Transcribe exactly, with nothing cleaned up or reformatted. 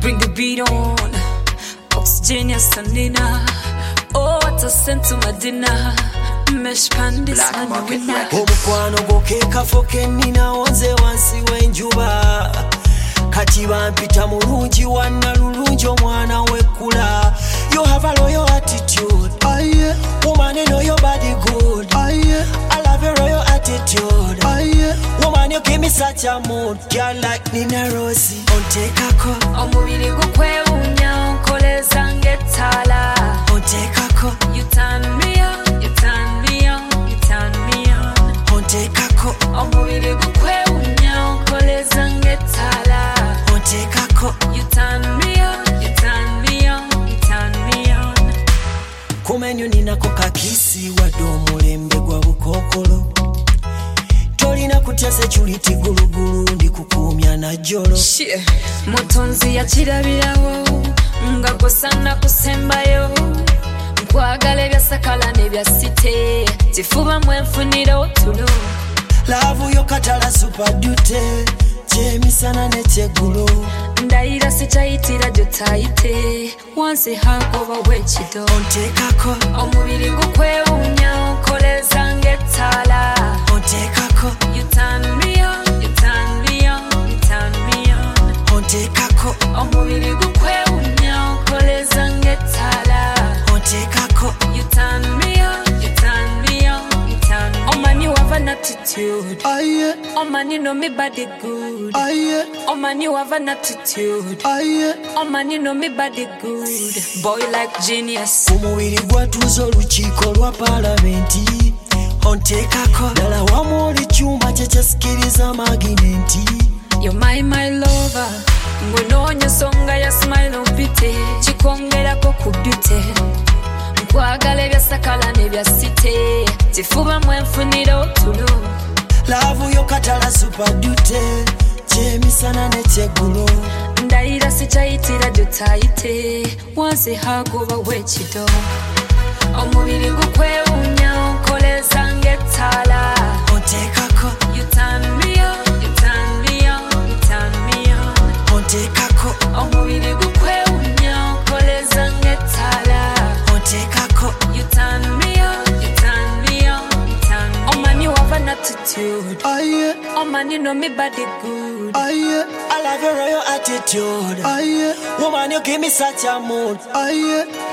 bring the beat on. Oxygen, yes, and dinner. Oh, what a scent to my dinner. Mesh pandis and the winner. Omukwano gokeka foke nina onze wansi wenjuba. Kati bampita mulungi wanna lulungi omwana wekula. You have a royal attitude. Aye. Woman, you know your body good. Aye. I love your royal attitude. Aye. Woman, you give me such a mood. Girl like Nina Rosie. Ontekako. Omubiri gukwewunya onkoleza ngetala. Ontekako. You turn me on, you turn me on, you turn me on. Ontekako. Omubiri gukwewunya onkoleza ngetala. Ontekako. You turn me on, you turn me on, you turn me on. Kumenyu ninako kakisi wadde omulembe gwa bukokolo. Tolina kutya security gulugulu ndi kukumya na jolo. Mutonzi yakirabirawo nga gosana kusembayo. Nkwagala ebyasakala n'ebyasite kifuba mwenfunira otulo. Laavu yo katala super dute kyemisana n'ekyeggulu. Ndayira sikyayitira gyotayite wansi hagoba wekido. Ontekako. Omubiri gukwewunya onkoleza ng'ettaala. Ontekako. You turn me on, you turn me on, you turn me on. Ontekako. Omubiri gukwewunya onkoleza ng'ettaala. Ontekako. You turn me on, you turn me on, you turn me on. Oh man, you have an attitude. Aye. Oh man, you know me body good. Aye. Oh man, you have an attitude. Aye. Oh man, you know me body good. Boy like genius. Omubiri gwatuuza olukiiko lwa palamenti. Ontekako. Dala wamu oli kyuma kyekyasikiriza maginenti. You're my, my lover. Ngwenonya songa ya smile upite. Chikongerako kubite. Nkwagala ebyasakala n'ebyasite kifuba mwenfunira otulo. Laavu yo katala super dute kyemisana n'ekyeggulu. Ndayira sikyayitira gyotayite wansi hagoba wekido. Omubiri gukwewunya onkoleza ng'ettaala. Ontekako. You turn me on, you turn me on, you turn me on. Ontekako. Omubiri gukwewunya onkoleza ng'ettaala. Ontekako. You turn me on, you turn me on, you turn me on. Oh man, you have an attitude. Aye. Oh man, you know me body good. Aye. I love your royal attitude. Aye. Woman, you give me such a mood. Aye.